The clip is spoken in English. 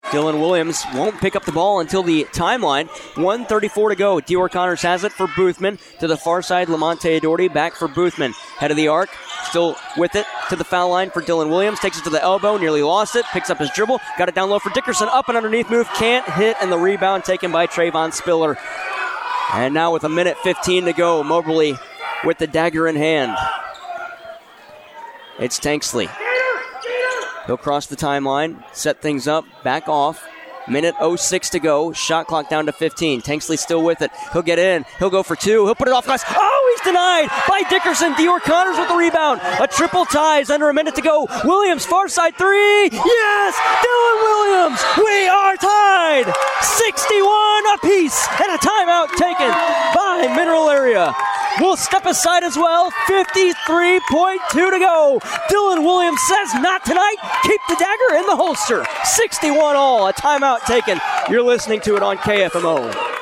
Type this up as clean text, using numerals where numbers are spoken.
Dylan Williams won't pick up the ball until the timeline. 1:34 to go. Dior Connors has it for Boothman. To the far side, Lamonte Doherty back for Boothman. Head of the arc, still with it to the foul line for Dylan Williams. Takes it to the elbow, nearly lost it. Picks up his dribble. Got it down low for Dickerson. Up and underneath move. Can't hit, and the rebound taken by Trayvon Spiller. And now with 1:15 to go, Moberly with the dagger in hand. It's Tanksley. He'll cross the timeline, set things up, back off. 1:06 to go. Shot clock down to 15. Tanksley still with it. He'll get in. He'll go for two. He'll put it off glass. Oh, he's denied by Dickerson. Dior Connors with the rebound. A triple ties under a minute to go. Williams, far side three. Yes! Dylan Williams! We are tied! 61 apiece. And a timeout taken by Mineral Area. We'll step aside as well. 53.2 to go. Dylan Williams says not tonight. Keep the dagger in the holster. 61 all. A timeout taken. You're listening to it on KFMO.